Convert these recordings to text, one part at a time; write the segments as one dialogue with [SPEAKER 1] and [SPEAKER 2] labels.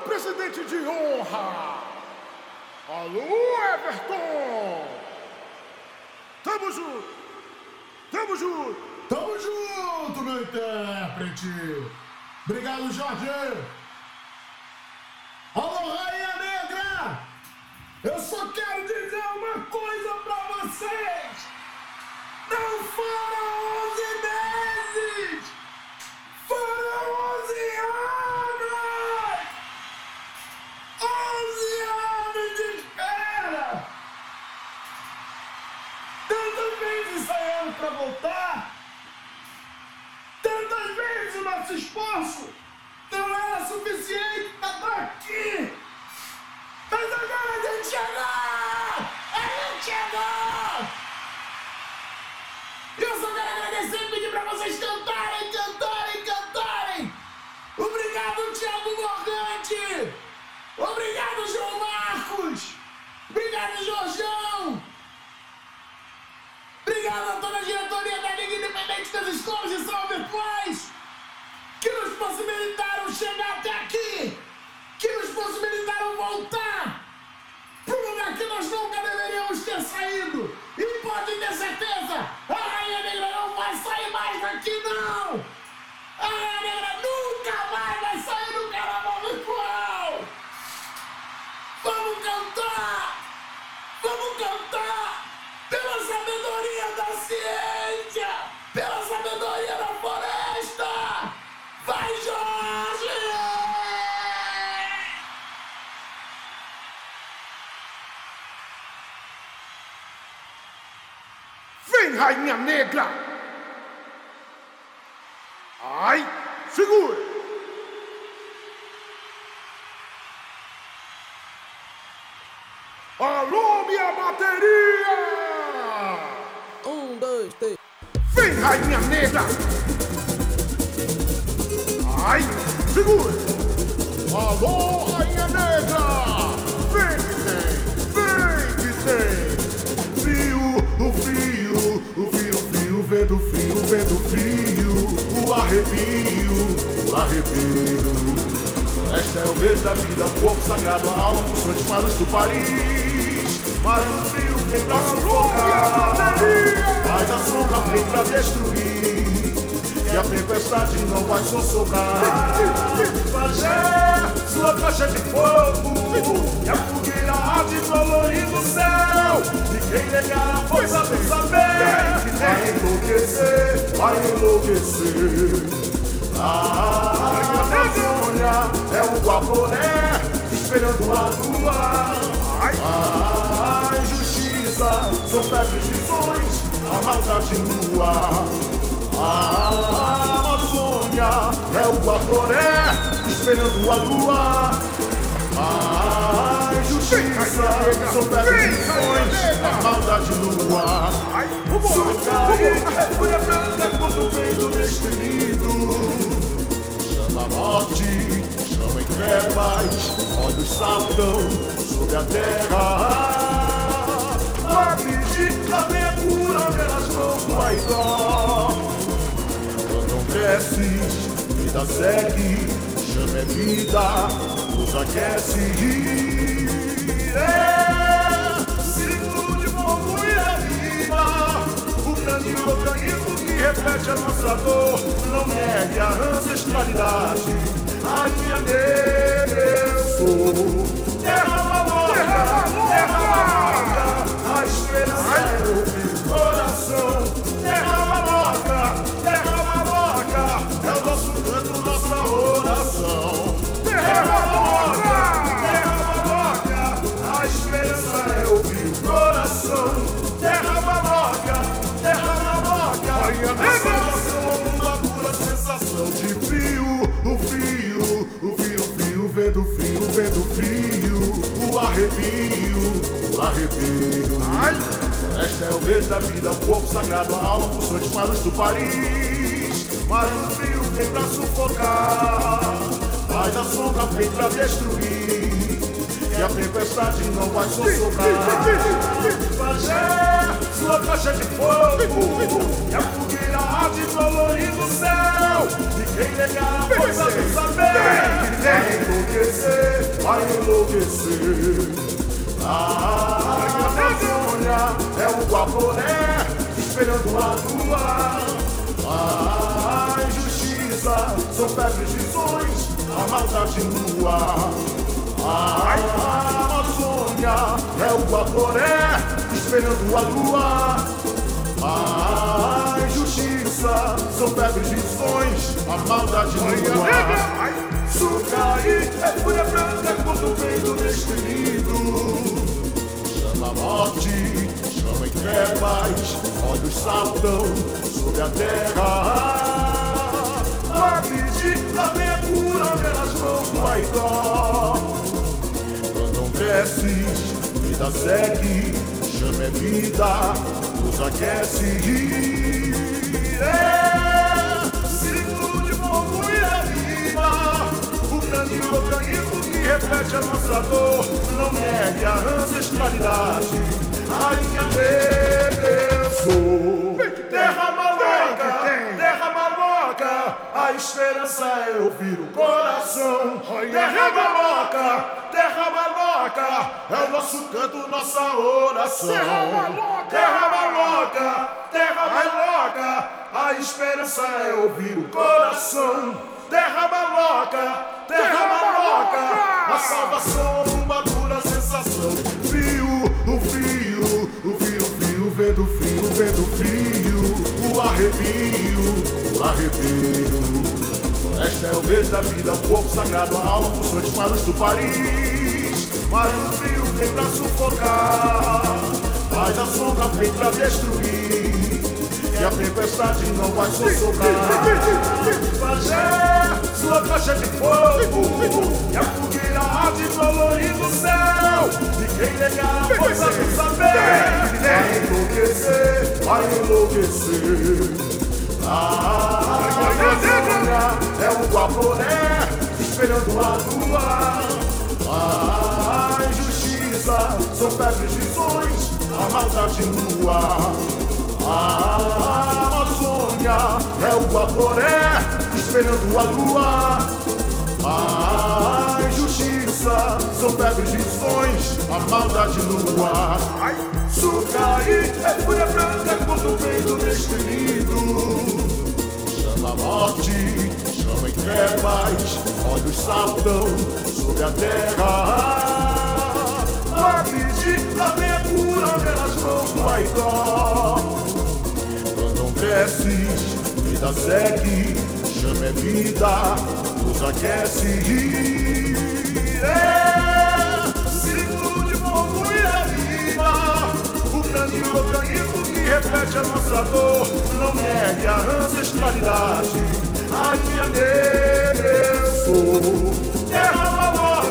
[SPEAKER 1] presidente de honra. Alô, Everton. Tamo junto. Tamo junto.
[SPEAKER 2] Tamo junto, meu intérprete. Obrigado, Jorge. Alô, Rainha Negra. Eu só quero dizer uma coisa pra vocês. Não foram 11 meses. Foram 11 anos. 11 anos de espera. Tantas vezes ensaiamos pra voltar. Tantas vezes o nosso esforço não era suficiente pra estar aqui. Mas agora a gente chegou! A gente chegou! E eu só quero agradecer e pedir pra vocês cantarem, cantarem, cantarem! Obrigado, Thiago Morgante! Obrigado, João Marcos! Obrigado, Jorjão! Obrigado a toda a diretoria da Liga Independente das Escolas de São Virtuais que nos possibilitaram chegar até aqui, que nos possibilitaram voltar para um lugar que nós nunca deveríamos ter saído. E podem ter certeza, a Rainha Negra não vai sair mais daqui, não! A Rainha Negra nunca mais vai sair do carnaval virtual! Vamos cantar! Vamos cantar! Pela sabedoria da ciência! Pela sabedoria da floresta! Vai, Jorge!
[SPEAKER 1] Vem, Rainha Negra! Ai, segura! Alô, minha bateria!
[SPEAKER 3] 1, 2, 3.
[SPEAKER 1] Vem, Rainha Negra! Ai, segura! Alô, Rainha Negra! Vem que tem! Frio, o frio, vento frio, o arrepio. Esta é o mês da vida, o corpo sagrado, a alma, funções para os do Paris. Mas o frio vem pra sufocar, mas a sombra vem pra destruir. E a tempestade não vai sossegar. Pajé, sua faixa de fogo, e a fogueira arde colorindo o céu. E quem negar a força do saber vai enlouquecer. A Amazônia é o Guaporé, esperando a lua. A injustiça são febres visões, a maldade nua. A Amazônia é o Guaporé, esperando a lua. A injustiça são febres visões, a maldade nua. Sua fúria branca contra o peito destemido. Chama a morte, chama em trevas, olhos saltam sobre a terra. Lápis lá vem a cura pelas mãos do Aidó. Não cresces, vida segue, chama é vida, nos aquece. Círculo de fogo e a vida, o grande organismo que reflete a nossa dor. Não negue a ancestralidade, a minha negra eu sou. Terra maloca, a esperança é ouvir o coração. Terra maloca, é o nosso canto, nossa oração. Terra maloca, a esperança é ouvir o coração. Terra maloca, essa emoção é uma pura sensação de frio. O vento frio, o arrepio. Esta é o mês da vida, o corpo sagrado, a alma, funções para os do Paris. Mas o frio vem pra sufocar, mas a sombra vem pra destruir. E a tempestade não vai sossegar. Pajé, sua faixa de fogo, e a fogueira arde colorindo o céu. E quem negar a força do saber vai enlouquecer. vai enlouquecer. A Amazônia é o Guaporé, esperando a lua. A injustiça são febres visões, a maldade nua. A Amazônia é o Guaporé, esperando a lua. A injustiça são febres visões, a maldade nua. Sucaí é fúria branca quando vem do destemido. Chama a morte, chama em trevas, olhos saltam sobre a terra. A pedir a minha cura pelas mãos do Aidó. Quando cresces, vida segue, chama é vida, nos aquece. Ciclo de fogo e a o grande organismo que repete a nossa dor. Não negue a ancestralidade, a linha eu sou. Derrama louca, a esperança é ouvir o coração. Derrama louca, é o nosso canto, nossa oração. Derrama louca, a esperança é ouvir o coração. Derrama louca, a salvação é uma dura sensação. O frio, vendo frio, o arrepio. Esta é o mês da vida, o corpo sagrado, a alma pulsante para os Tuparis. Mas o frio vem pra sufocar, faz a sombra vem pra destruir. E a tempestade não vai sossegar. Pajé, sua caixa de fogo, e a fogueira arde colorindo o céu. E quem negar a força do saber vai enlouquecer. A Amazônia é o Guaporé, esperando a lua. A injustiça são febres visões, a maldade nua. A Amazônia é o Guaporé, esperando a lua. A injustiça são febres visões, a maldade nua. Sucaí é fúria branca quando vem do destemido. Chama a morte, chama em trevas, olhos saltam sobre a terra. A pedir a minha cura pelas mãos do Aidó. Quando cresces, vida segue, chama é vida, nos aquece. Ciclo de fogo e a vida, o grande organismo que repete a nossa dor. Não negue a ancestralidade, a linha eu sou. Derrama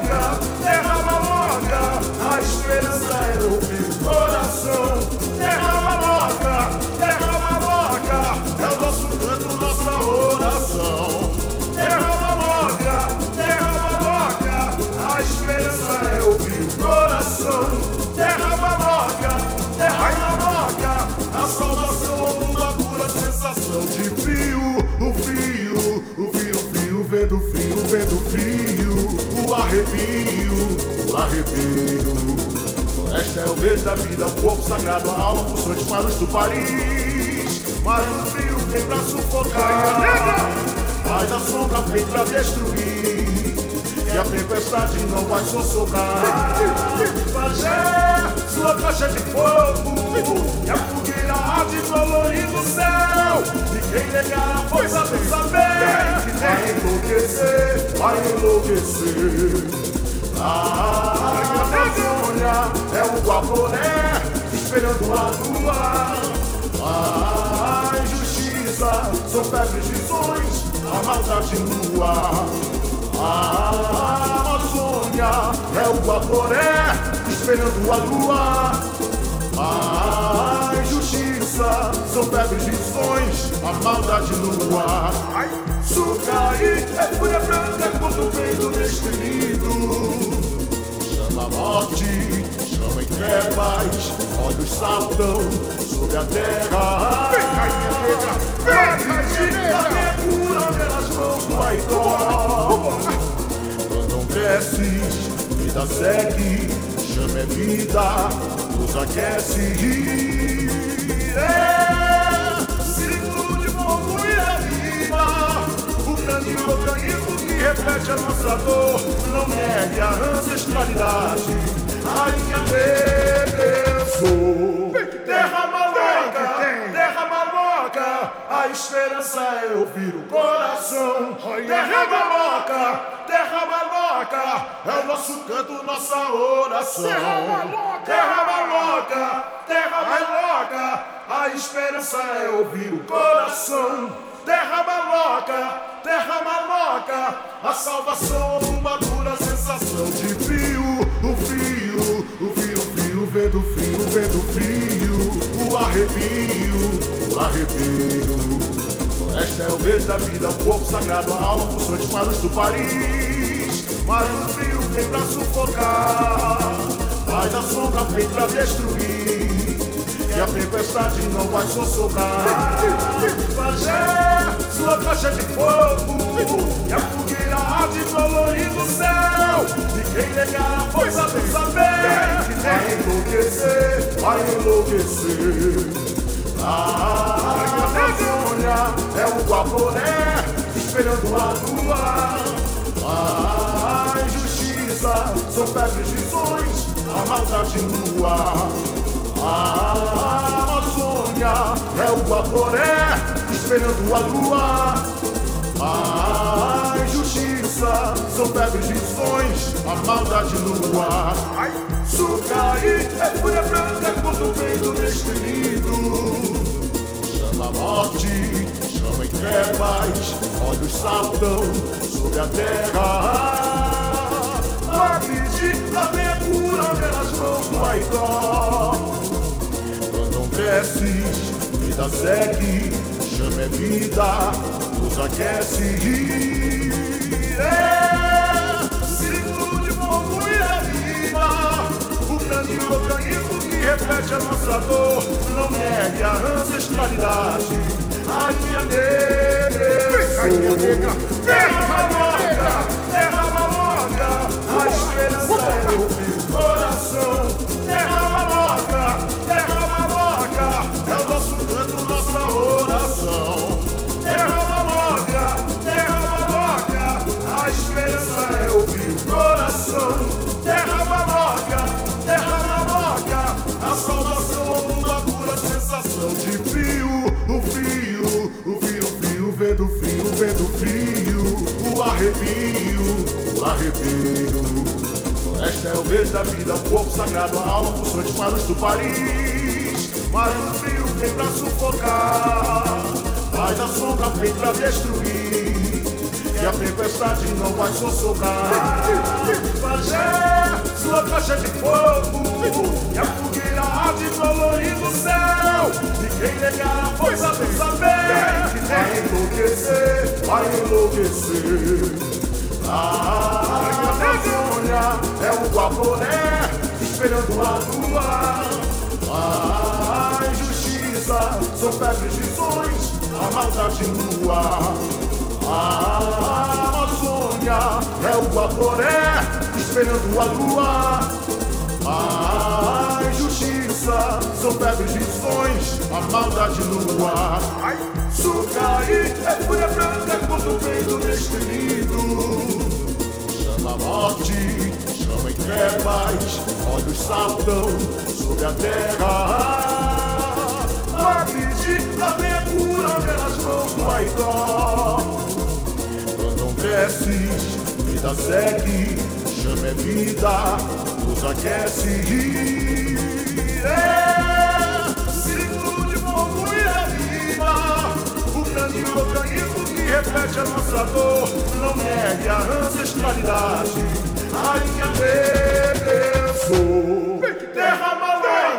[SPEAKER 1] louca, a esperança é ouvir o coração. Derrama louca, é o nosso canto, nossa oração. Derrama louca, a esperança é ouvir o coração. Derrama louca, a salvação é uma pura sensação de frio. O frio, vendo frio, o arrepio. Esta é o mês da vida, o corpo sagrado, a alma pulsante para os Tuparis. Mas o frio vem pra sufocar, mas a sombra vem pra destruir. E a tempestade não vai sossegar. Pajé, sua caixa de fogo, e a fogueira arde colorindo o céu. E quem negar a força do saber vai enlouquecer. A Amazônia é o Guaporé, esperando a lua. A injustiça são febres visões, a maldade nua. A Amazônia é o Guaporé, esperando a lua. A injustiça são febres visões, a maldade nua. Sucaí é fúria branca quando vem do destemido. Chama a morte, chama em trevas, olhos saltam sobre a terra. A minha cura pelas mãos do Aidó. Quando cresces, vida segue, chama é vida, nos aquece. Ciclo de fogo e anima, o grande organismo que repete a nossa dor, não negue a ancestralidade, a linha sou. Derrama louca, a esperança é ouvir o coração. Derrama louca, é o nosso canto, nossa oração. Derrama louca, a esperança é ouvir o coração. Derrama louca, a salvação uma dura sensação de frio, o frio, vendo frio, o arrepio. Esta é o verde da vida, o corpo sagrado, a alma pulsante para os Paris. Mas o frio vem pra sufocar, mas a sombra vem pra destruir, e a tempestade não vai sossegar. Pajé, sua faixa de fogo, e a fogueira arde colorindo o céu, e quem negar a força do saber vai enlouquecer. A Amazônia é o Guaporé, esperando a lua. A injustiça são febres visões, a maldade nua. A Amazônia é o Guaporé, esperando a lua. A injustiça são febres visões, a maldade nua. Sucaí é fúria branca quando vem do destemido. Chama a morte, chama em trevas, olhos saltam sobre a terra. A pedir a minha cura pelas mãos do Aidó. Quando cresces, vida segue, chama é vida, nos aquece. Ciclo de fogo e anima, o grande organismo que repete a nossa dor, não negue a ancestralidade, a linha negra. Derrama louca, a esperança é ouvir o coração. Derrama louca, é o nosso canto, nossa oração. Derrama louca, a esperança é ouvir o coração. Derrama louca, a salvação uma dura sensação de frio, o frio, vendo frio, o arrepio. Esta é o verde da vida, o corpo sagrado, a alma pulsante para os Paris. Mas o frio vem pra sufocar, mas a sombra vem pra destruir, e a tempestade não vai sossegar. Pajé, sua faixa de fogo, e a fogueira arde colorindo o céu, e quem negar a força do saber vai enlouquecer. A Amazônia é o Guaporé, esperando a lua. A injustiça são febres visões, a maldade nua. A Amazônia é o Guaporé, esperando a lua. A injustiça são febres visões, a maldade nua. Sucaí é fúria branca quando vem do destemido. Chama a morte, chama em trevas, olhos saltam sobre a terra. A pedir a minha cura pelas mãos do Aidó. Quando cresces, vida segue, chama é vida, nos aquece. Ciclo de fogo e anima, o grande organismo que repete a nossa dor, não negue a ancestralidade, a linha sou. Derrama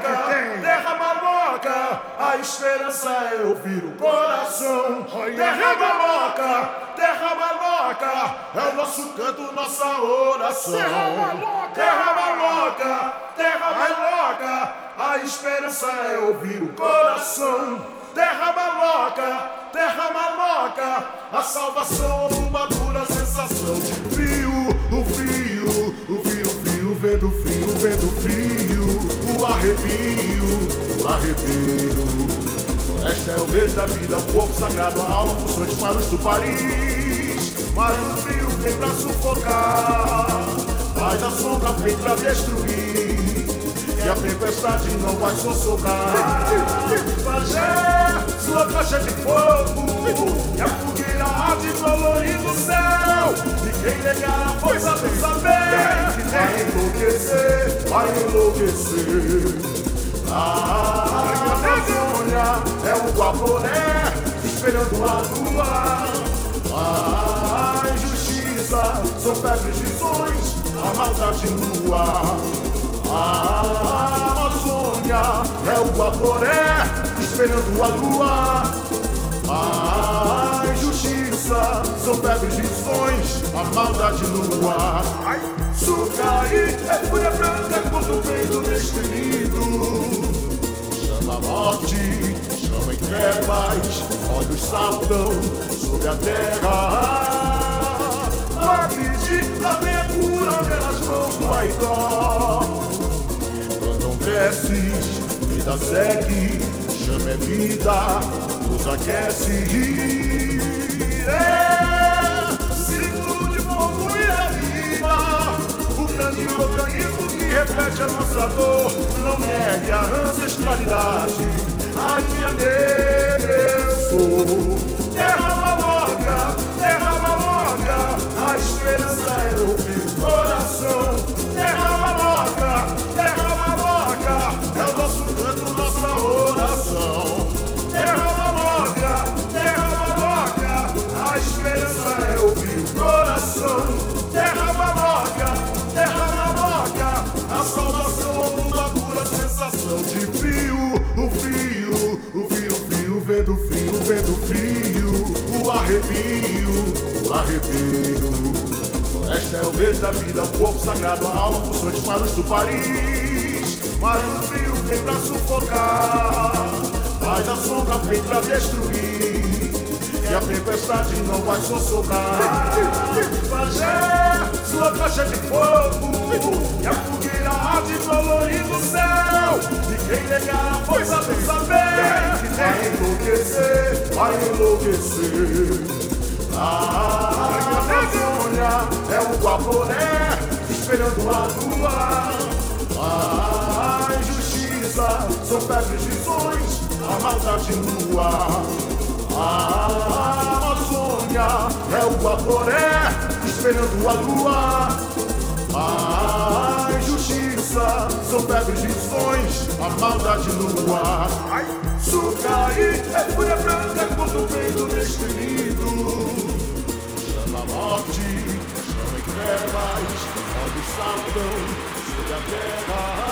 [SPEAKER 1] louca, a esperança é ouvir o coração. Derrama louca, é o nosso canto, nossa oração. Derrama louca, a esperança é ouvir o coração. Derrama louca, a salvação uma dura sensação de frio, o frio, vento frio, o arrepio. Esta é o verde da vida, o corpo sagrado, a alma pulsante para os tuparis. Mas o frio vem pra sufocar, mas a sombra vem pra destruir, e a tempestade não vai sossegar. Pajé, sua faixa de fogo, e a fogueira arde colorindo o céu, e quem negar a força do saber vai enlouquecer. A Amazônia é o Guaporé esperando a lua. A injustiça são febres visões, a maldade nua. A Amazônia é o Guaporé esperando a lua. A injustiça são febres visões, a maldade nua. Sucaí é fúria branca quando vem do destemido. Chama a morte, chama em trevas, olhos saltam sobre a terra. Acredita, vem a cura pelas mãos do Aidó. Quando cresces, vida segue, chama é vida, nos aquece. Ciclo de fogo e a vida, o grande organismo que reflete a nossa dor. Não negue a ancestralidade, a minha negra eu sou. Terra maloca, a esperança é ouvir o coração. Terra maloca, é o nosso canto, nossa oração. Terra maloca, a esperança é ouvir o coração. Terra maloca, a salvação ao mundo, a pura sensação de frio. O vento frio, o arrepio. Esta é o verde da vida, o corpo sagrado, a alma pulsante para os tuparis. Mas o frio vem pra sufocar, mas a sombra vem pra destruir, e a tempestade não vai sossegar. Pajé, sua faixa de fogo, e a fogueira arde colorindo o céu, e quem negar a força do saber vai enlouquecer. A Amazônia é o Guaporé esperando a lua. A injustiça são febres visões, a maldade nua. A Amazônia é o Guaporé esperando a lua. A injustiça são febres visões, a maldade nua. Sucaí é fúria branca quando vem do destemido. Chama a morte, chama em trevas, olhos saltam sobre a terra.